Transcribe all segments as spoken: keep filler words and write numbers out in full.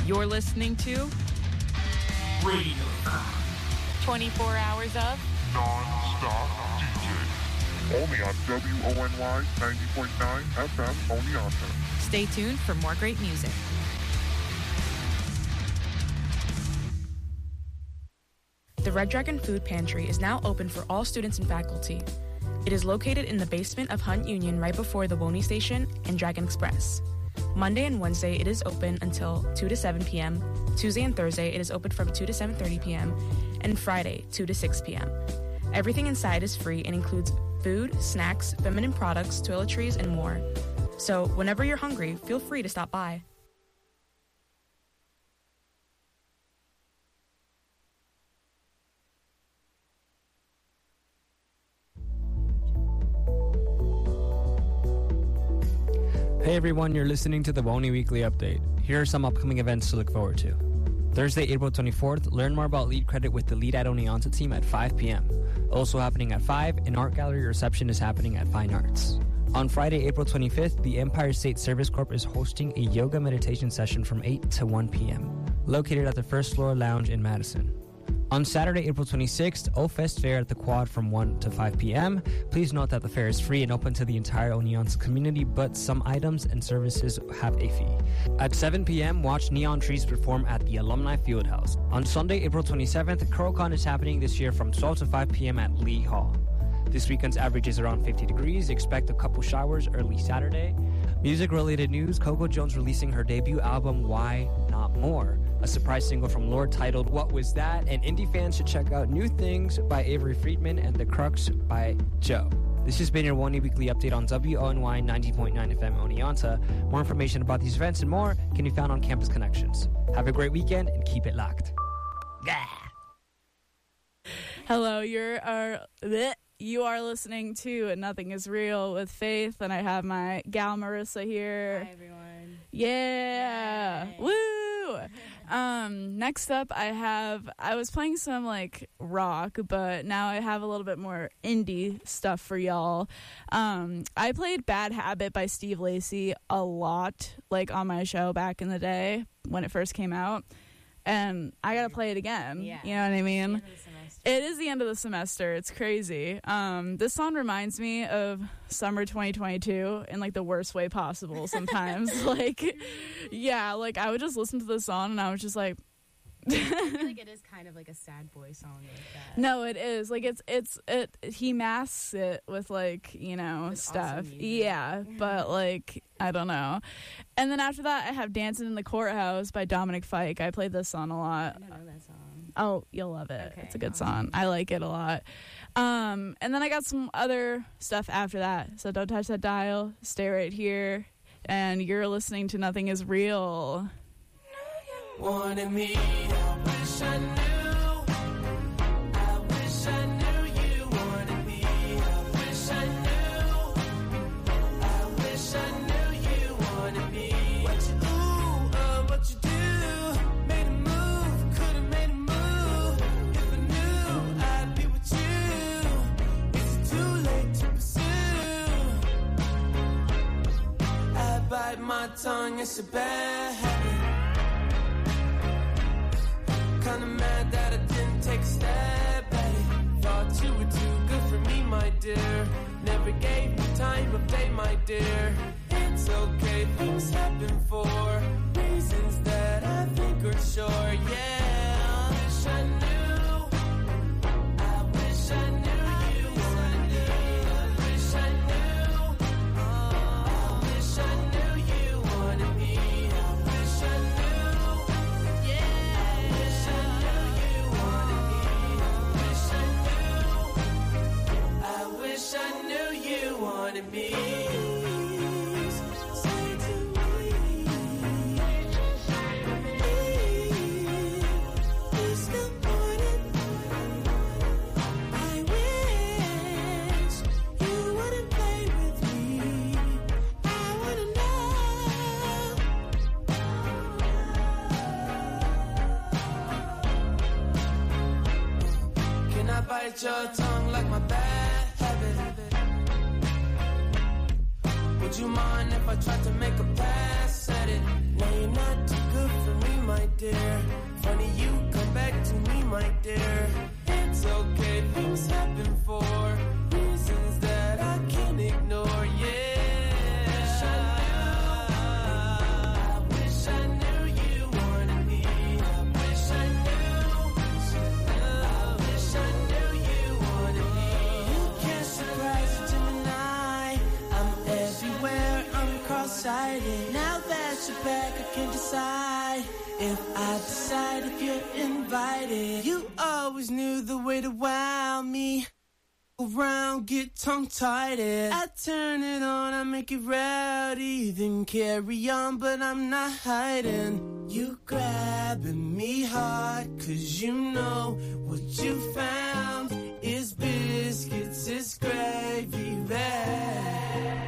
You're listening to Radio twenty-four hours of non-stop D J. Only on W O N Y ninety point nine F M Oneonta. Stay tuned for more great music. The Red Dragon Food Pantry is now open for all students and faculty. It is located in the basement of Hunt Union right before the Woney Station and Dragon Express. Monday and Wednesday it is open until two to seven p.m. Tuesday and Thursday it is open from two to seven thirty p.m. and Friday two to six p.m. Everything inside is free and includes food, snacks, feminine products, toiletries, and more. So whenever you're hungry, feel free to stop by. Hey everyone, you're listening to the Woney Weekly Update. Here are some upcoming events to look forward to. Thursday, April twenty-fourth, learn more about Lead Credit with the Lead at Oneonta team at five p.m. Also happening at five, an art gallery reception is happening at Fine Arts. On Friday, April twenty-fifth, the Empire State Service Corp is hosting a yoga meditation session from eight to one p.m., located at the First Floor Lounge in Madison. On Saturday, April twenty-sixth, O-Fest Fair at the Quad from one to five p.m. Please note that the fair is free and open to the entire Oneonta community, but some items and services have a fee. At seven p.m., watch Neon Trees perform at the Alumni Fieldhouse. On Sunday, April twenty-seventh, CurlCon is happening this year from twelve to five p.m. at Lee Hall. This weekend's average is around fifty degrees. Expect a couple showers early Saturday. Music-related news, Coco Jones releasing her debut album, Why Not More? A surprise single from Lorde titled What Was That? And indie fans should check out New Things by Avery Friedman and The Crux by Joe. This has been your Woney Weekly Update on W O N Y ninety point nine F M Oneonta. More information about these events and more can be found on Campus Connections. Have a great weekend and keep it locked. Yeah. Hello, you're our... Bleh. You are listening to Nothing Is Real with Faith, and I have my gal Marissa here. Hi, everyone. Yeah. Yay. Woo! um, next up, I have, I was playing some, like, rock, but now I have a little bit more indie stuff for y'all. Um, I played Bad Habit by Steve Lacy a lot, like, on my show back in the day when it first came out. And I gotta play it again. Yeah. You know what I mean? It's It is the end of the semester. It's crazy. Um, this song reminds me of summer twenty twenty-two in, like, the worst way possible sometimes. like, yeah, like, I would just listen to the song and I was just like... I feel like it is kind of like a sad boy song like that. No, it is. Like, it's, it's, it, he masks it with, like, you know, with stuff. Awesome yeah, but, like, I don't know. And then after that, I have Dancing in the Courthouse by Dominic Fike. I played this song a lot. I don't know that song. Oh, you'll love it. Okay, it's a good awesome. song. I like it a lot. Um, and then I got some other stuff after that. So don't touch that dial. Stay right here. And you're listening to Nothing Is Real. Wanted me, I wish I knew. I wish I knew you wanted me. I wish I knew. I wish I knew you wanted me. What you do, uh, what you do. Made a move, could've made a move. If I knew I'd be with you. Is it too late to pursue? I bite my tongue, it's a bad habit. Kinda mad that I didn't take a stab at it. Thought you were too good for me, my dear. Never gave me time of day, my dear. It's okay, things happen for reasons that I think are sure. Yeah, I wish I knew. I wish I knew you wanted me. I wish I knew. I wish I knew you wanted me. I wish I knew. Yeah. I wish I knew you wanted me. Say to me, please good morning. I wish you wouldn't play with me. I wanna know. Can I bite your tongue like my bad habit? Would you mind if I tried to make a pass at it? No, you're not too good for me, my dear. Funny you come back to me, my dear. It's okay, things happen for reasons that I can't ignore, yeah. Now that you're back, I can decide if I decide if you're invited. You always knew the way to wow me. Around, get tongue-tied. I turn it on, I make it rowdy. Then carry on, but I'm not hiding. You grabbing me hard, cause you know what you found is biscuits, it's gravy bag.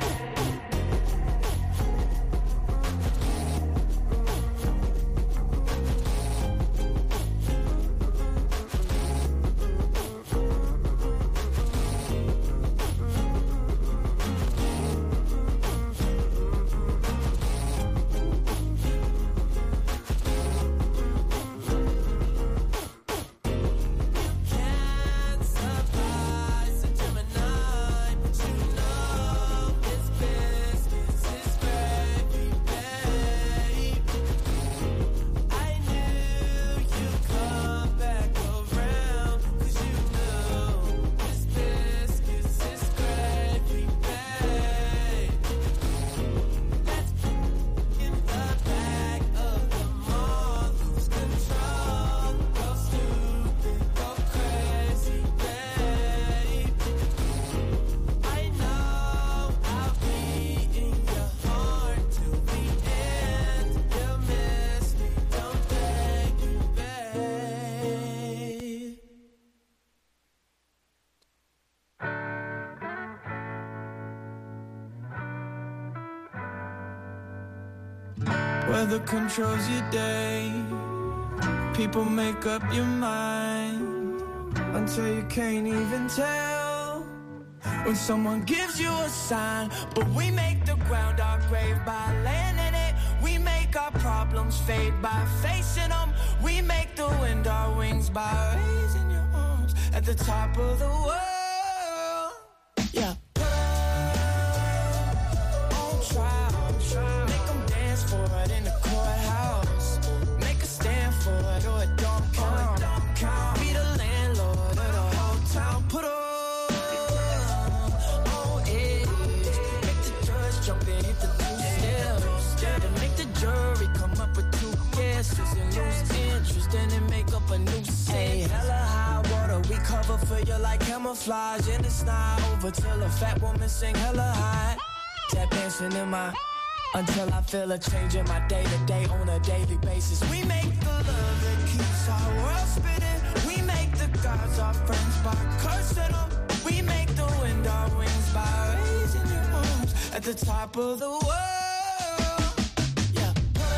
Weather controls your day. People make up your mind until you can't even tell when someone gives you a sign. But we make the ground our grave by laying in it. We make our problems fade by facing them. We make the wind our wings by raising your arms at the top of the world. Yeah. Put up on trial. Make them dance for it in the courthouse. Make a stand for it or it don't count. Be the landlord of the whole town. Put up on edge. Make the judge jump and hit the two steps. And make the jury come up with two guesses and lose interest. And then make up a new set. Hey, hella high water, we cover for you like camouflage. And it's not over till a fat woman sing hella high. Tap dancing in my... Until I feel a change in my day-to-day on a daily basis. We make the love that keeps our world spinning. We make the gods our friends by cursing them. We make the wind our wings by raising your arms at the top of the world. Yeah.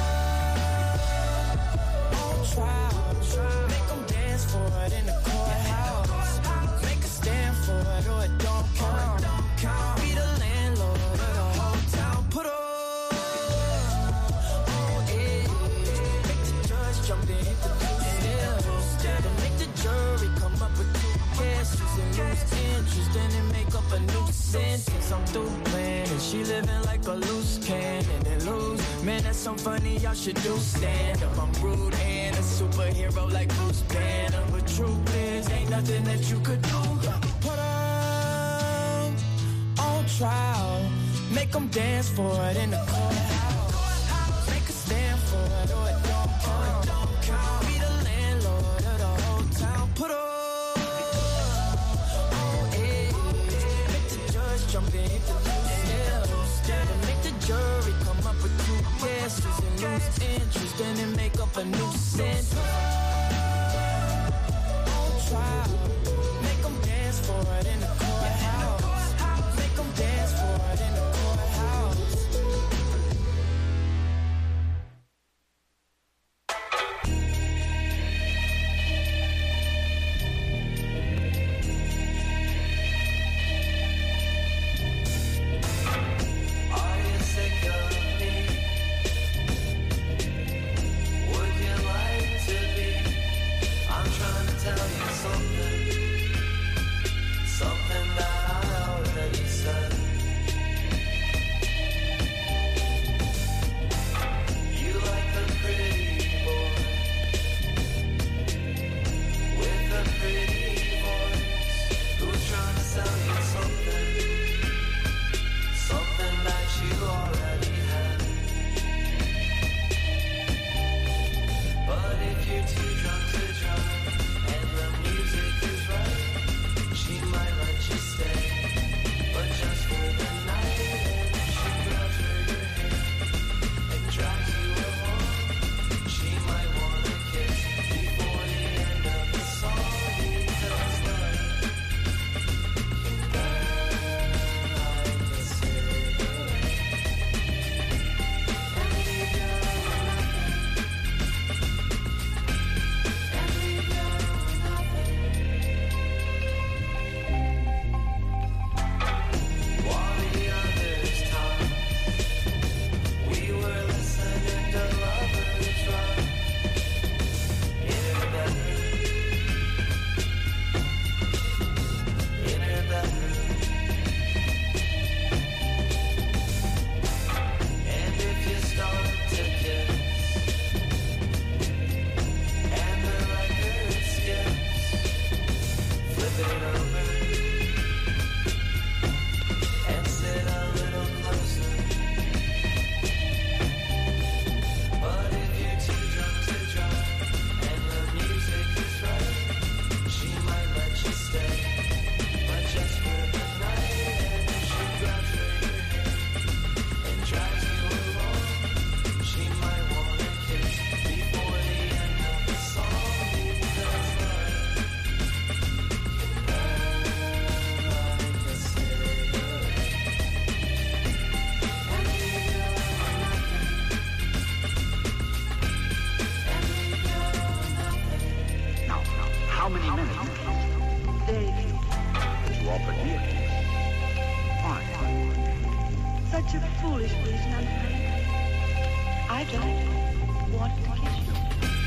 On trial. Make them dance for it in the courthouse. Make a stand for it or it don't count. Be the landlord of the whole town. Put up jump and hit the two steps. And make the jury come up with two guesses and lose interest. And then make up a new sentence. I'm through playing and she living like a loose cannon and lose. Man, that's so funny, y'all should do stand up. I'm rude and a superhero like Bruce Banner. But truth is, ain't nothing that you could do. Put them on trial. Make them dance for it in the courthouse. Make a stand for it or it don't count. Be the landlord of the whole town. Put up on edge. Make the judge jump and hit the two steps. And make the jury come up with two guesses and lose interest. And then make up a new sentence. On trial. Make them dance for it in the courthouse. Make them dance for it in the courthouse. foolish reason, I'm afraid. I don't want to kiss you.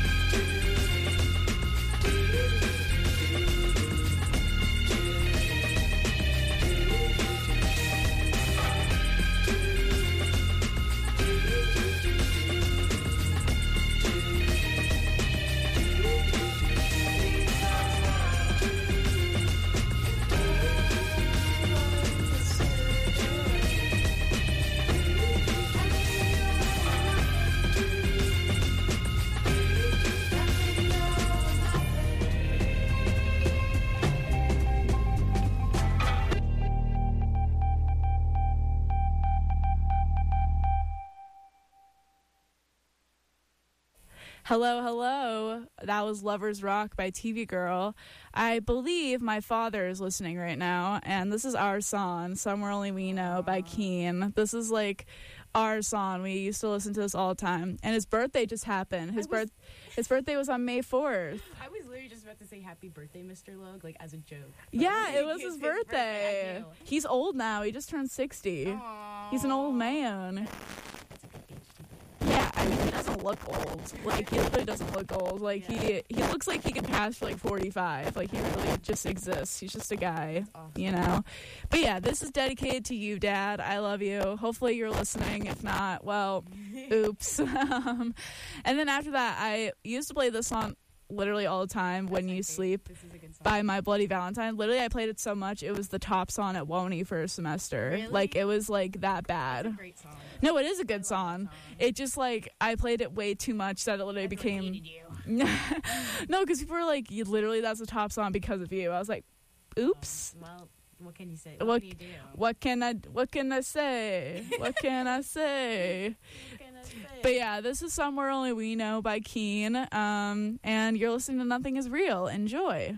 Hello, hello. That was Lovers Rock by T V Girl. I believe my father is listening right now, and this is our song, Somewhere Only We Know by Keen. This is like our song. We used to listen to this all the time. And his birthday just happened. His was, birth his birthday was on May fourth. I was literally just about to say happy birthday, Mister Logue, like as a joke. Yeah, it was his, his birthday. birthday. He's old now. He just turned sixty. Aww. He's an old man. Yeah, I mean, he doesn't look old. Like, he really doesn't look old. Like, yeah. he he looks like he could pass for, like, forty-five. Like, he really just exists. He's just a guy, awesome. You know? But, yeah, this is dedicated to you, Dad. I love you. Hopefully you're listening. If not, well, oops. um, and then after that, I used to play this song literally all the time, When You Sleep, by My Bloody Valentine. Literally, I played it so much, it was the top song at Woney for a semester. Really? Like, it was, like, that bad. That's a great song. No, it is a good song. song. It just, like, I played it way too much that it literally Everyone became... hated you. No, because people were like, you, literally, that's the top song because of you. I was like, oops. Oh, well, what can you say? What, what can you do? What can I, what can I say? What can I say? What can I say? But yeah, this is Somewhere Only We Know by Keen, um, and you're listening to Nothing Is Real. Enjoy.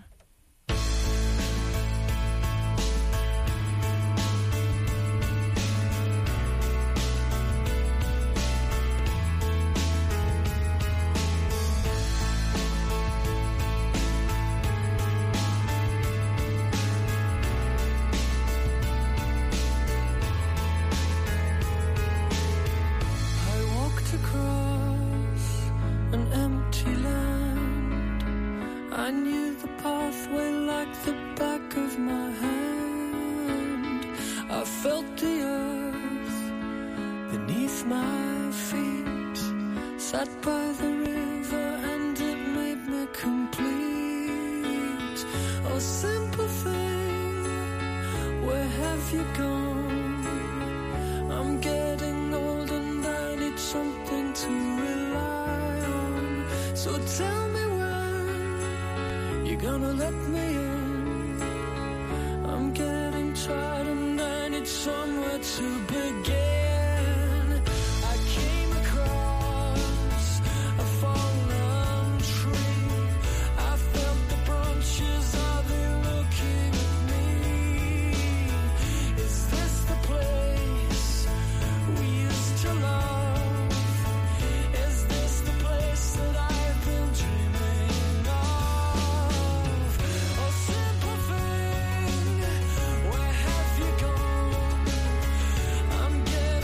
I knew the pathway like the back of my hand. I felt the earth beneath my feet. Sat by the river and it made me complete. Oh, simple thing, where have you gone? I'm getting old and I need something to rely on. So tell me gonna let me in. I'm getting tired and I need somewhere to begin. I came across a fallen tree. I felt the branches of it looking at me. Is this the place we used to love? Is this the place that I've been dreaming of? I'm getting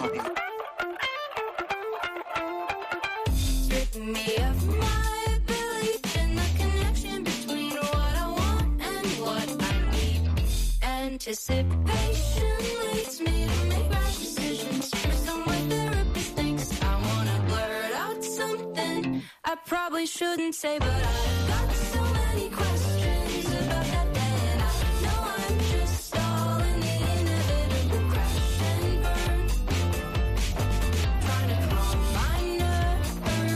Stripping me of my belief in the connection between what I want and what I need. Anticipation leads me to make rash decisions. Based on what therapist thinks. I wanna blurt out something I probably shouldn't say, but I've got so many questions about that day, and I know I'm just stalling the inevitable crash and burn. Trying to calm my nerves.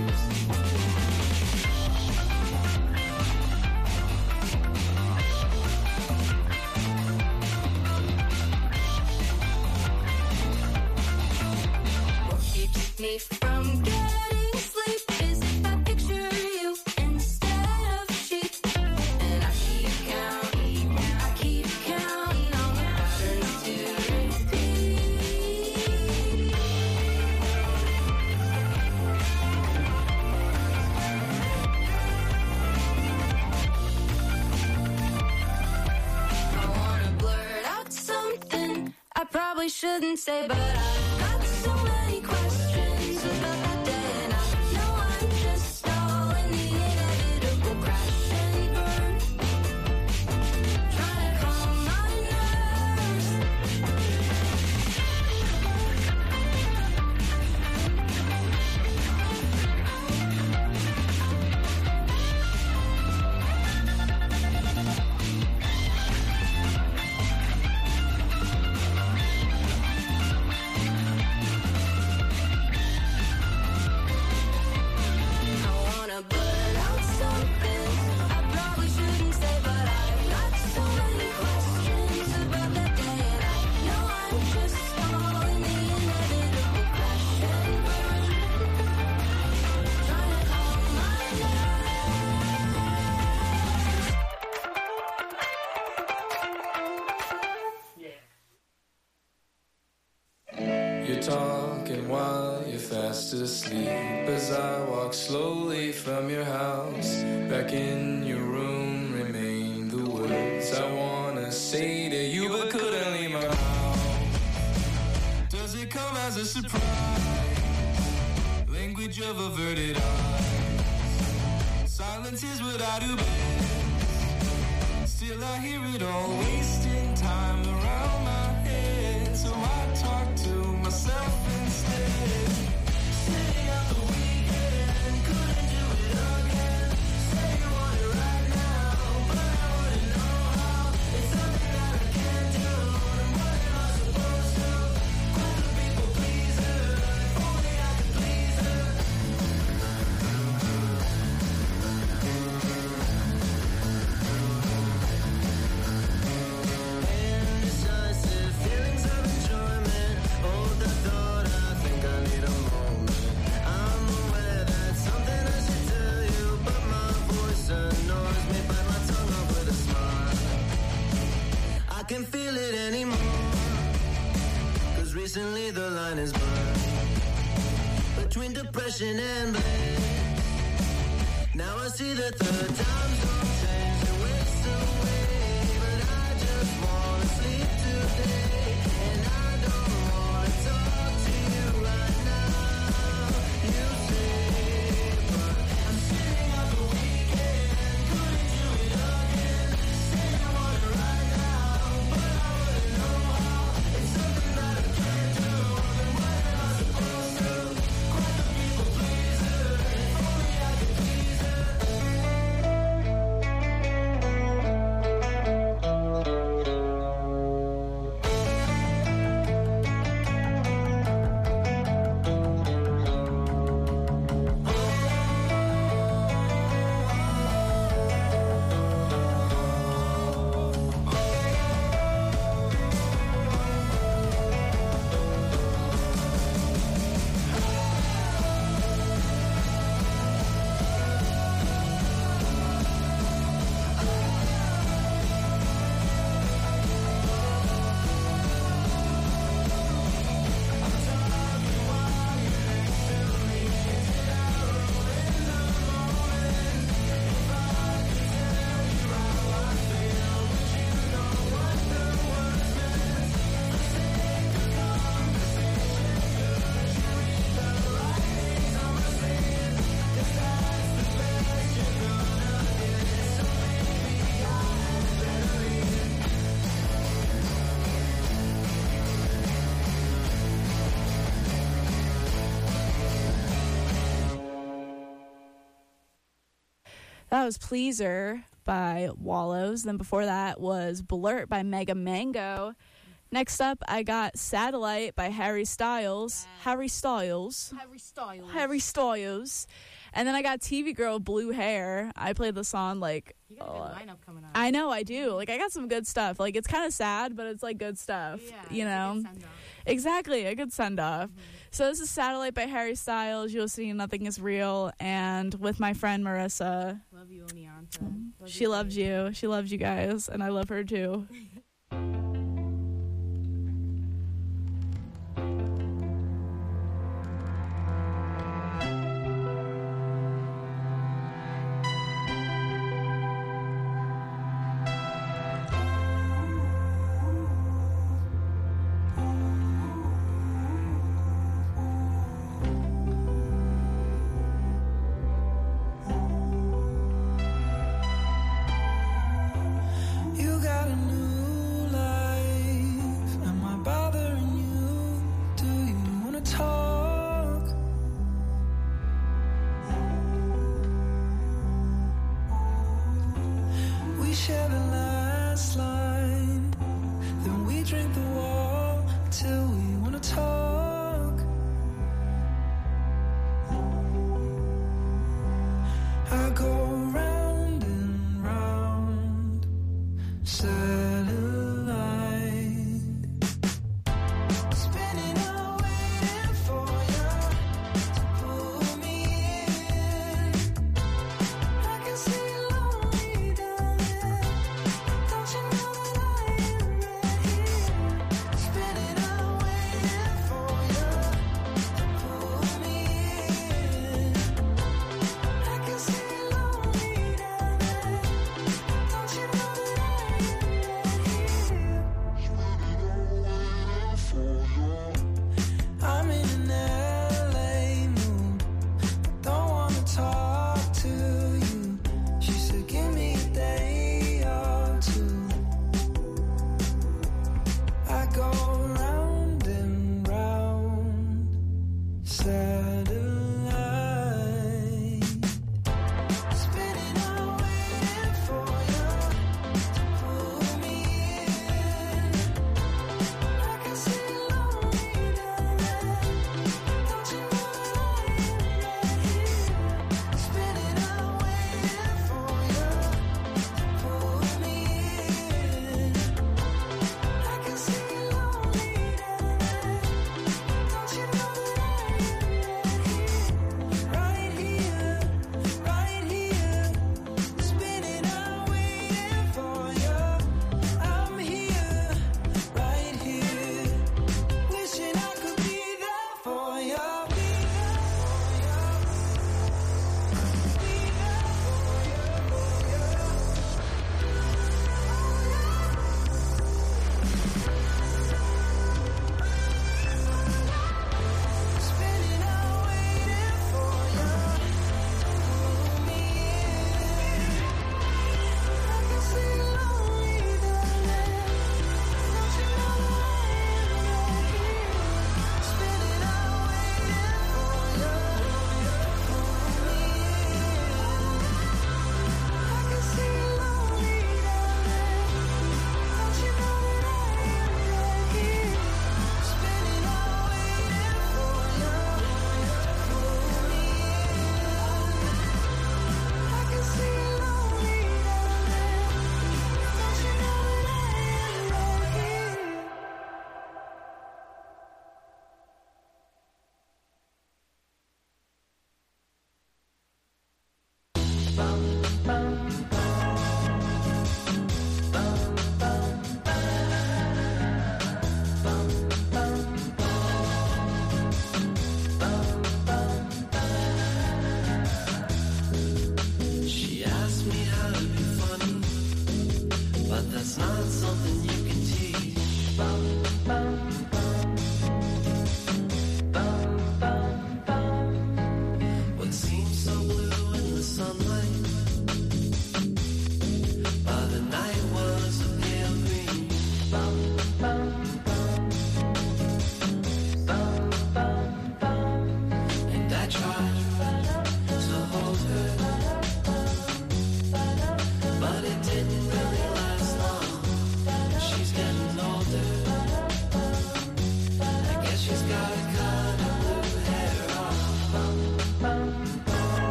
What keeps me from getting sleep is if I picture you instead of sheep. And I keep counting, I keep counting on the patterns to repeat. I wanna blurt out something I probably shouldn't say, but I've got so many questions about that day, and I know I'm just stalling the inevitable crash and burn. Trying to calm my nerves. I wanna blurt out something I probably shouldn't say, but I've got so many questions about that day, and I know I'm just stalling the inevitable crash and burn. Trying to calm my You're talking while you're fast asleep as I walk slowly from your house. Back in your room remain the words I wanna say to you but couldn't leave my house. Does it come as a surprise? Language of averted eyes. Silence is what I do best. Still I hear it all, wasting time around my head. So I talk to myself instead. Stay out the weekend, couldn't do it again. Say you want it right now, but I wouldn't know how. It's something that I can't do, and what am I supposed to? Quite the people pleaser, if only I could please her. Indecisive feelings of enjoyment. Hold the thought, I think I need a moment. I'm aware that's something I should tell you, but my voice annoys me. Bite my tongue off with a smile. I can't feel it anymore, cause recently the line is blurred between depression and blame. Now I see that the times don't change, they waste away. But I just wanna sleep today, and I don't wanna talk to you right now. You say, but I'm sitting out the weekend, couldn't do it again. Say you want it right now, but I wouldn't know how. It's something that I can't do, then what am I supposed to? Quite the people pleaser, if only I could please her. That was Pleaser by Wallows. Then before that was Blurt by Mega Mango. Next up, I got Satellite by Harry Styles. Yeah. Harry Styles. Harry Styles. Harry Styles. And then I got T V Girl, Blue Hair. I played the song like... You got a uh, good lineup coming up. I know, I do. Like, I got some good stuff. Like, it's kind of sad, but it's, like, good stuff. Yeah, you know? a good send-off. Exactly, a good send-off. Mm-hmm. So this is Satellite by Harry Styles. You'll see Nothing Is Real. And with my friend Marissa. Love you, Oneonta. Love She you, loves babe. you. She loves you guys. And I love her, too. You got a new life. Am I bothering you? Do you wanna talk? We share the last line, then we drink the wall till we wanna talk. I go round and round. Satellite, spinning out, waiting for you to pull me in. I can see you lonely, darling.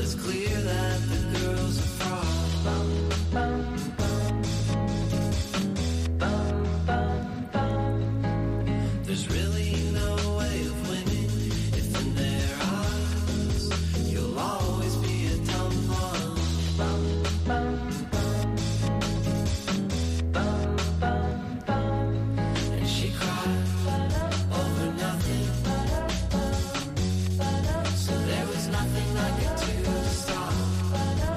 it's clear that the girl's a fraud. There's really no way of winning if in their eyes you'll always be a dumb one. And she cried over nothing, so there was nothing I could do to stop.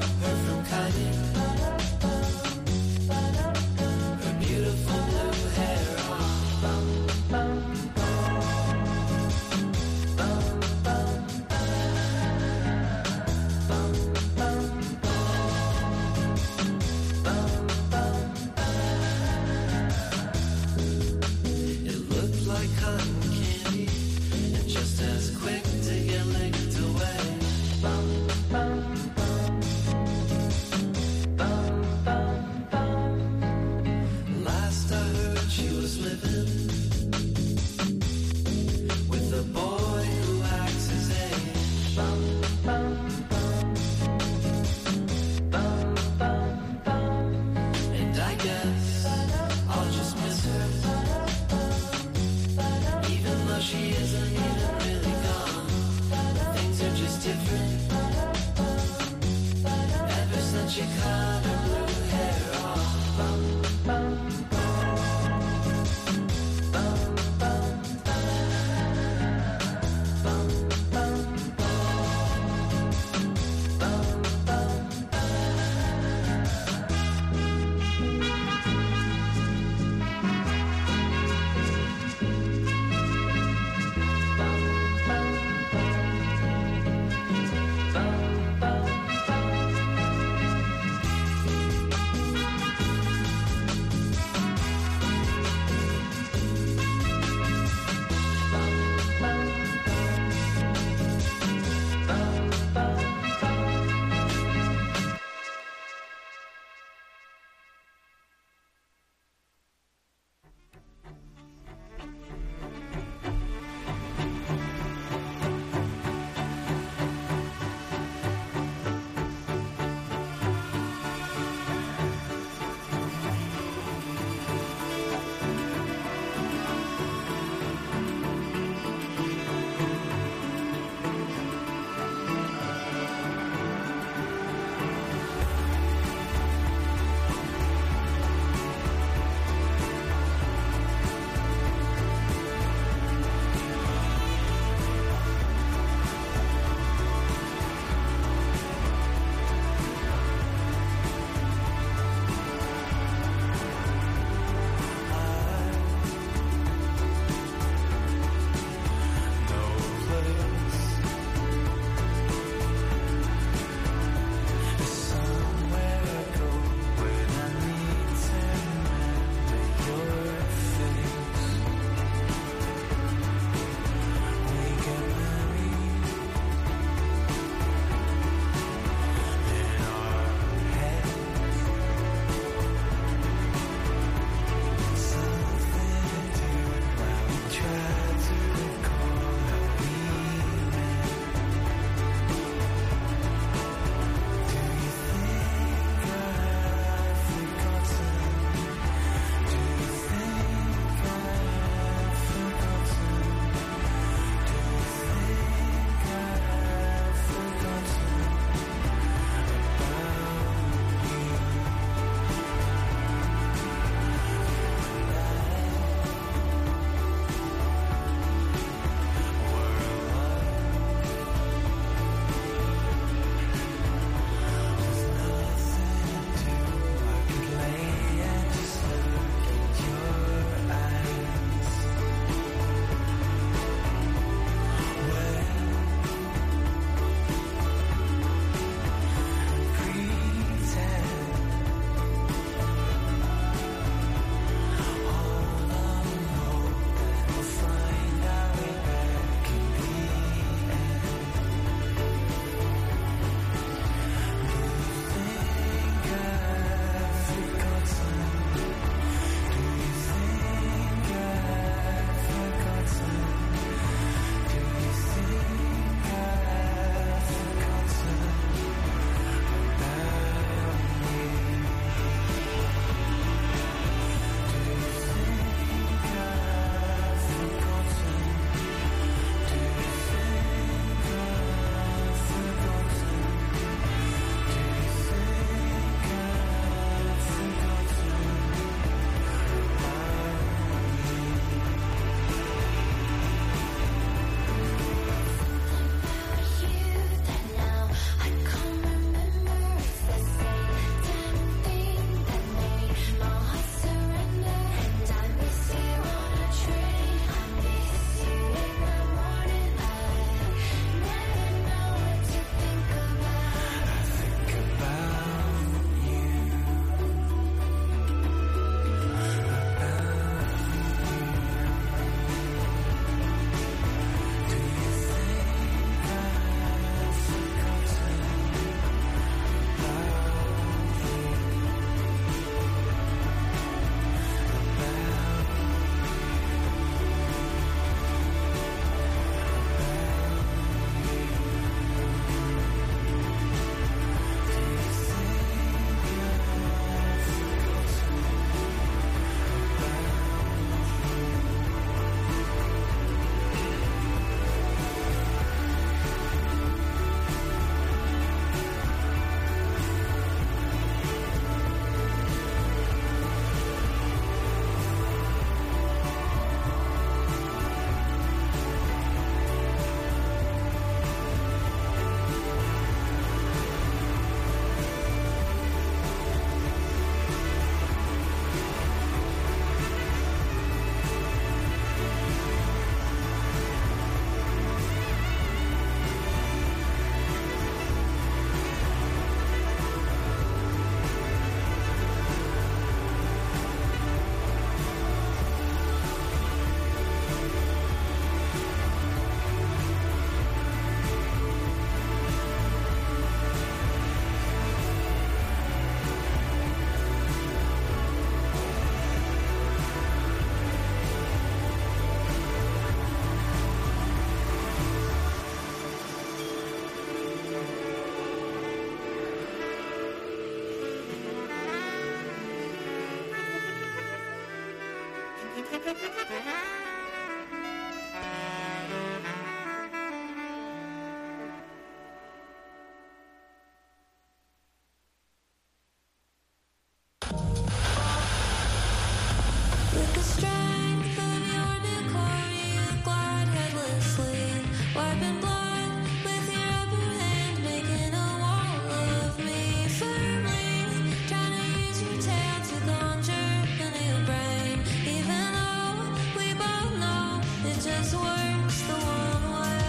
With the strength of your decor, you glide headlessly, wiping blood with your upper hand, making a wall of me firmly, trying to use your tail to conjure into your brain, even though we both know it just works the one way.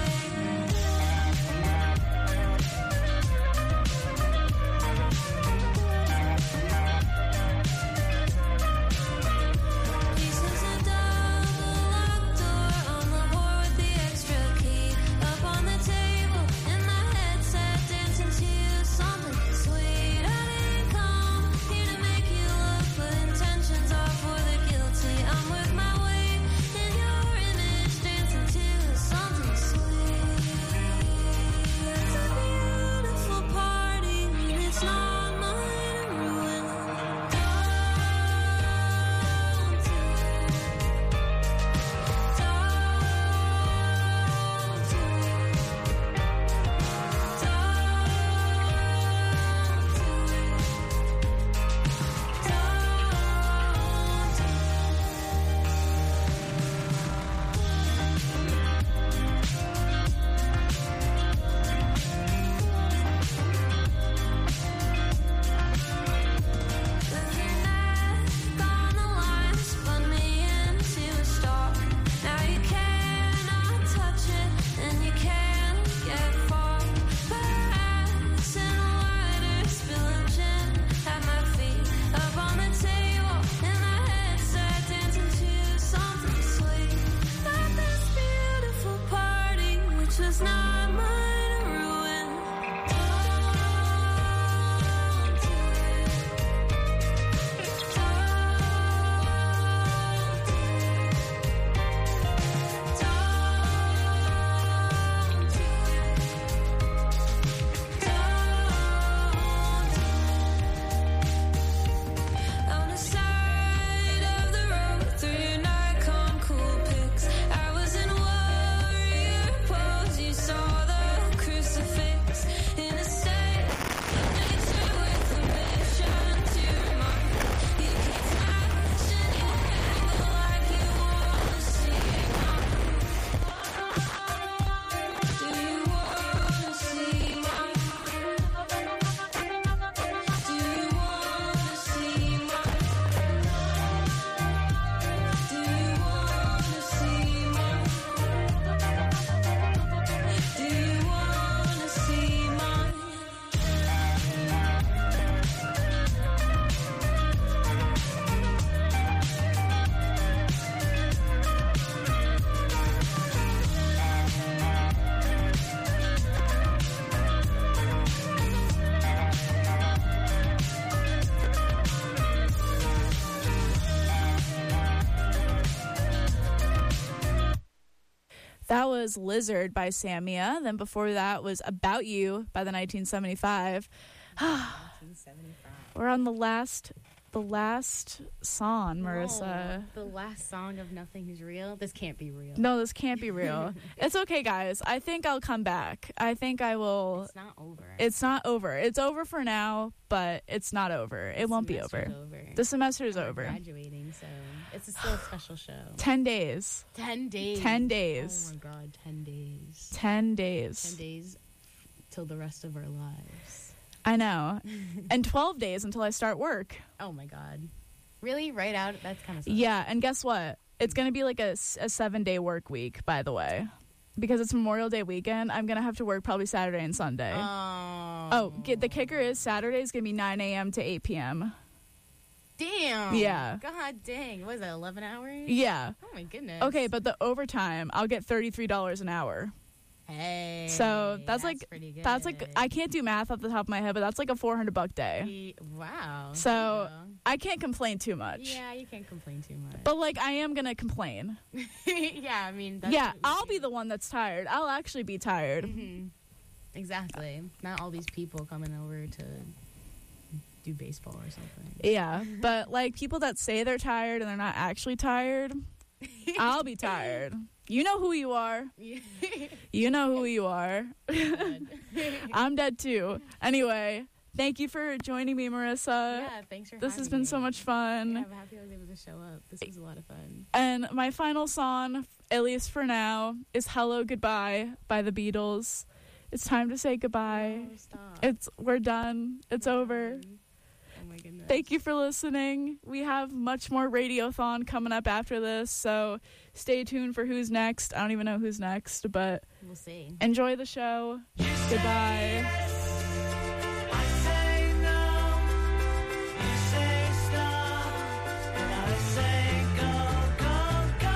Pieces of double locked door on the board with the extra key up on the table in the headset, dancing to you something sweet. I didn't come here to make you look, but intentions are for the guilty. I'm with my weight in your image, dancing to something sweet. It's a beautiful party, and it's not mine to ruin. Don't do With your neck on the line, spun me into a star. Now you cannot touch it, and you can't get far. Perhaps in a lighter, spilling gin at my feet, up on the table in the headset, dancing to something sweet. At this beautiful party, which was not mine to ruin. Don't do On the side of the road, through your Nikon cool pics, I was in warrior pose. You saw the crucifix in a state of nature with a mission to remind you keep smashing your angle like you wanna see mine. Do you wanna see mine? Do you wanna see mine? Do you wanna see mine? Do you wanna see mine? That was Lizard by Samia. Then before that was About You by the nineteen seventy-five. We're on the last the last song, Marissa. No, the last song of Nothing Is Real. This can't be real. No, this can't be real. It's okay, guys. I think I'll come back. I think I will. It's not over. It's not over. It's over for now, but it's not over. It won't be over. over. The semester's I'm over. graduating, so it's a still a special show. Ten days. Ten days. Ten days. Oh my god, ten days. Ten days. Ten days till the rest of our lives. I know. And twelve days until I start work. Oh my god. Really? Right out? That's kind of Yeah, and guess what? It's going to be like a, s- a seven-day work week, by the way. Because it's Memorial Day weekend, I'm going to have to work probably Saturday and Sunday. Oh. Oh, get, the kicker is Saturday is going to be nine a.m. to eight p.m. Damn. Yeah. God dang. What is that, eleven hours? Yeah. Oh my goodness. Okay, but the overtime, I'll get thirty-three dollars an hour. Hey. So that's, that's like, pretty good. that's like, I can't do math off the top of my head, but that's like a four hundred buck day. Ye- Wow. So I can't complain too much. Yeah, you can't complain too much. But like, I am going to complain. yeah, I mean, that's Yeah, what we I'll do. be the one that's tired. I'll actually be tired. Mhm. Exactly. Not all these people coming over to do baseball or something. Yeah, but like people that say they're tired and they're not actually tired, I'll be tired. You know who you are. You know who you are. I'm dead too. Anyway, thank you for joining me, Marissa. Yeah, thanks for This having has been me. so much fun. Yeah, I'm happy I was able to show up. This was a lot of fun. And my final song, at least for now, is Hello Goodbye by the Beatles. It's time to say goodbye. Oh, stop. It's we're done. It's We're over. done. Oh my goodness. Thank you for listening. We have much more Radiothon coming up after this, so stay tuned for who's next. I don't even know who's next, but We'll see. enjoy the show. Goodbye. I say no, you say stop, and I say go, go, go.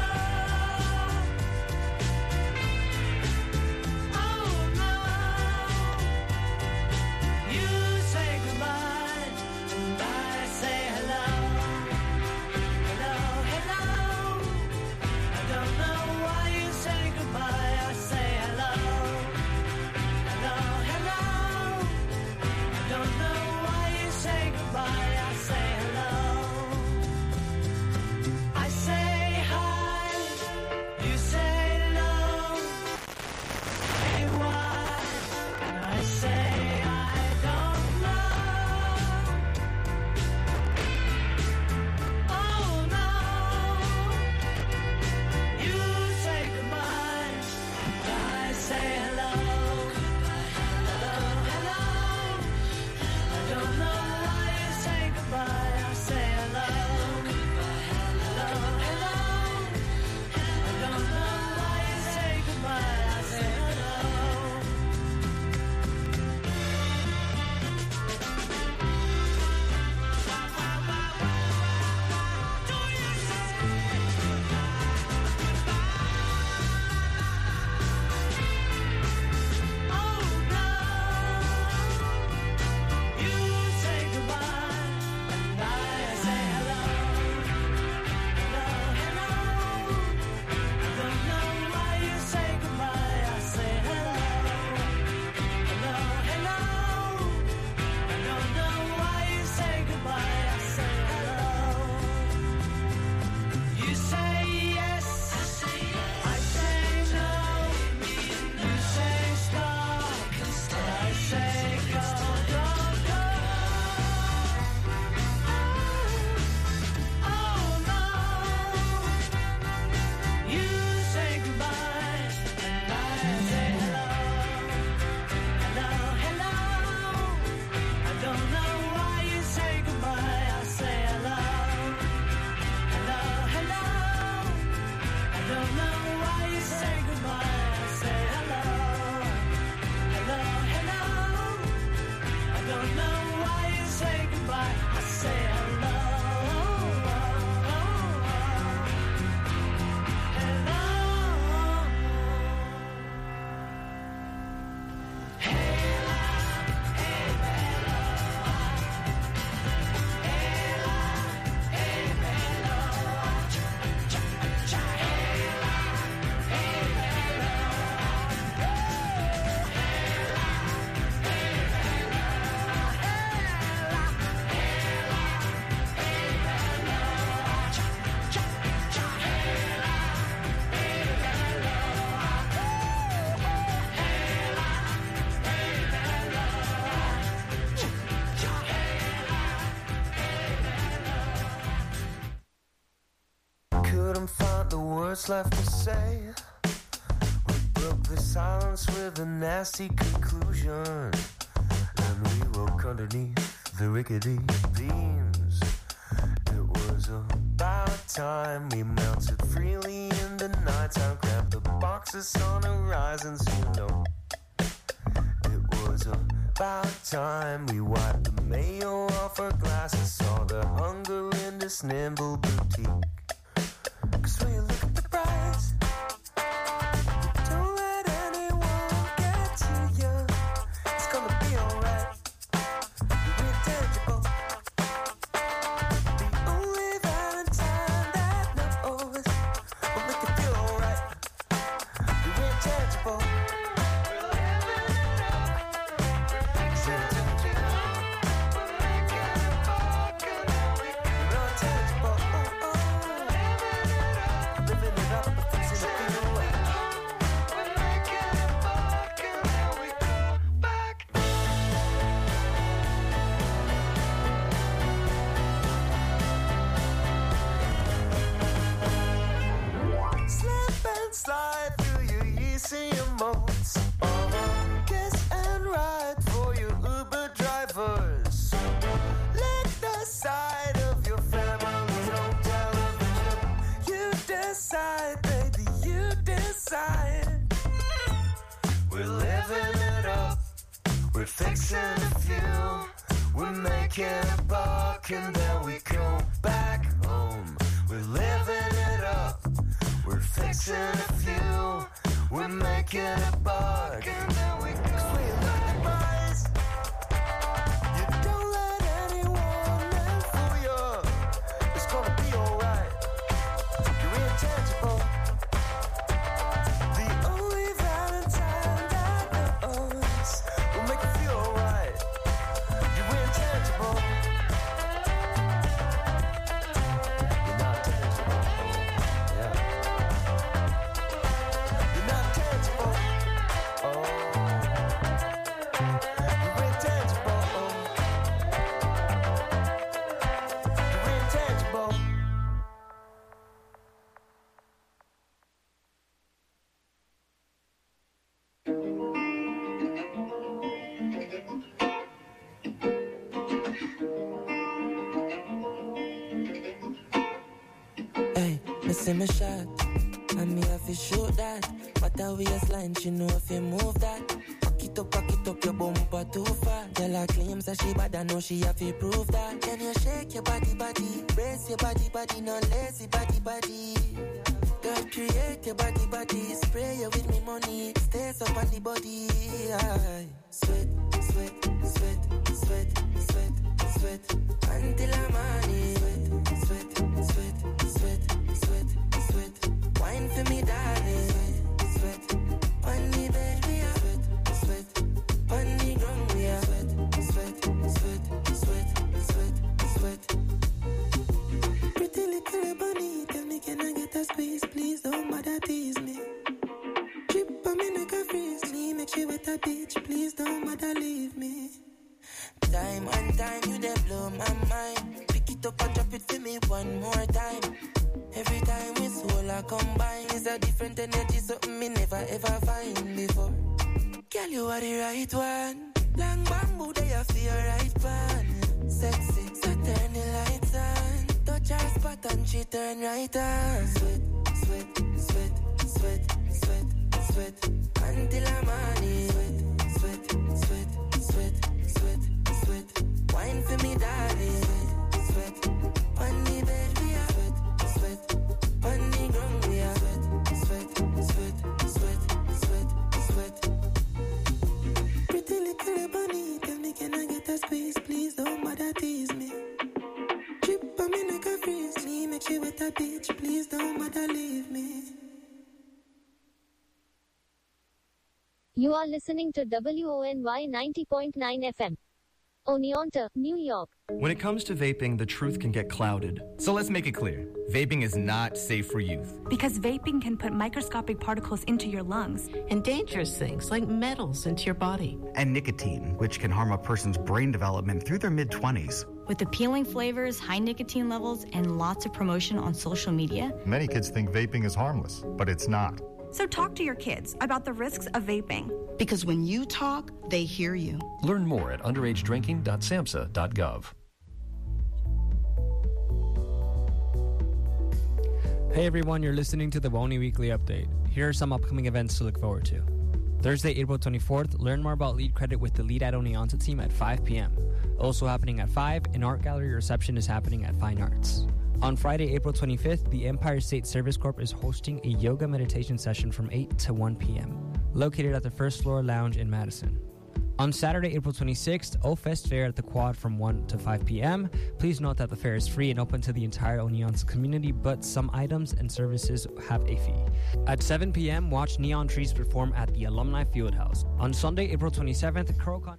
Oh no, you say goodbye, and I say hello, hello, hello. I don't know why you say goodbye, I say hello. Hello, hello. I don't know why you say goodbye. I say hello. I say hi. You say no. Say why. And I say I don't know. Oh no. You say goodbye. And I say hello. Hello, hello. I don't know why you say goodbye. I say hello. Hello, hello. I don't know why you say goodbye. I say hello. Oh no. You say goodbye, and I say hello. Hello, hello. I don't know why you say goodbye. I say hello. Hello, hello. I don't know why you say goodbye. I say hello. You say yes, I say no. You say stop, I say go, go, go. Oh no, you say goodbye, and I say hello. Hello, hello. I don't know why you say goodbye. I say hello. Hello, hello. I don't know why you say goodbye. I say hello. Hello, hello. I don't know why you say goodbye. I say hello. Couldn't find the words left to say. We broke the silence with a nasty conclusion, and we woke underneath the rickety beams. It was about time we melted freely in the nighttime. Grabbed the boxes on horizons, you know. It was about time we wiped the mayo off our glasses. Saw the hunger in this nimble boutique. Cause when you look at the price, don't let anyone get to you. It's gonna be alright. You're intangible. The only Valentine that knows will make you feel alright. You're intangible. You're intangible. Oh, oh. fixing a few. We're making a buck and then we go back home. We're living it up. We're fixing a few. We're making a buck and then we go. 'Cause we love the boys. You don't let anyone in for you. It's gonna be alright. You're intangible. The only Valentine that knows will make you feel alright. You're intangible. You're not tangible. Yeah. You're not tangible. Oh. You're intangible. You're intangible. Hey, missing my shot. And me have to shoot that. But a waistline, she know if you move that. Pack it up, pack it up, your bumper too far. Tell her claims that she bad, I know she have to prove that. Can you shake your body, body? Brace your body, body, no lazy body, body. Girl, create your body, body. Spray you with me money. Stays up on the body. Aye. Sweat, sweat, sweat, sweat, sweat, sweat. Until I'm money. Sweat, sweat, sweat, sweat, sweat, sweat. Wine for me, darling. Sweat, sweat. On me, baby. Sweat, sweat. On the ground, we are. Sweat, sweat, sweat, sweat, sweat. Pretty little bunny, tell me, can I get a squeeze? Please don't bother tease me. Trip on me like a freeze. Me make she wet a bitch. Please don't bother leave me. Time and time, you dey blow my mind. Pick it up and drop it for me one more time. Every time we soul I combine, it's a different energy, something me never ever find before. Girl, you are the right one. Long bamboo, they are feel right pan. Sexy, so turn the lights on. Touch her spot and she turn right on. Sweat, sweat, sweat, sweat, sweat, sweat. Until I'm on it. Sweat, sweat, sweat, sweat, sweat. Wine for me, darling. Sweat, sweat. On the bed, we are. Sweat, sweat. On the ground, we are. Sweat, sweat, sweat, sweat, sweat. Pretty little bunny, tell me, can I get a squeeze? Please don't bother tease me. Trip on me like a freeze. Me make she wet a bitch. Please don't bother leave me. You are listening to W O N Y ninety point nine F M. Oneonta, New York. When it comes to vaping, the truth can get clouded. So let's make it clear. Vaping is not safe for youth. Because vaping can put microscopic particles into your lungs. And dangerous things like metals into your body. And nicotine, which can harm a person's brain development through their mid-twenties. With appealing flavors, high nicotine levels, and lots of promotion on social media. Many kids think vaping is harmless, but it's not. So talk to your kids about the risks of vaping. Because when you talk, they hear you. Learn more at underage drinking dot samhsa dot gov. Hey everyone, you're listening to the WONY Weekly Update. Here are some upcoming events to look forward to. Thursday, April twenty-fourth, learn more about Lead Credit with the Lead at Oneonta team at five p.m. Also happening at five, an art gallery reception is happening at Fine Arts. On Friday, April twenty-fifth, the Empire State Service Corp is hosting a yoga meditation session from eight to one p.m., located at the First Floor Lounge in Madison. On Saturday, April twenty-sixth, O-Fest Fair at the Quad from one to five p.m. Please note that the fair is free and open to the entire Oneonta community, but some items and services have a fee. At seven p.m., watch Neon Trees perform at the Alumni Fieldhouse. On Sunday, April twenty-seventh, Curlcon...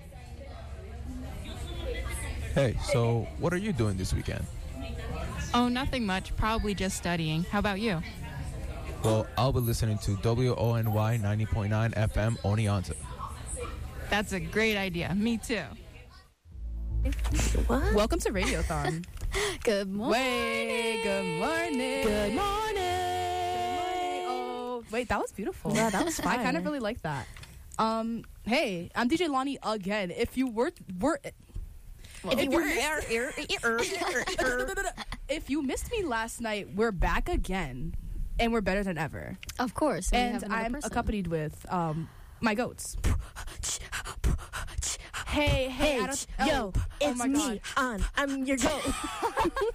Hey, so what are you doing this weekend? Oh, nothing much. Probably just studying. How about you? Well, I'll be listening to W O N Y ninety point nine F M Oneonta. That's a great idea. Me too. What? Welcome to Radiothon. Good morning. Wait, good morning. Good morning. Oh, wait, that was beautiful. Yeah, that was fire. I kind of really like that. Um, hey, I'm D J Lonnie again. If you were were Well, if, if, you you missed, if you missed me last night, we're back again, and we're better than ever. Of course. And I'm person. accompanied with um, my goats. Hey, hey, I don't, yo, oh, it's oh my me, God. on. I'm your goat.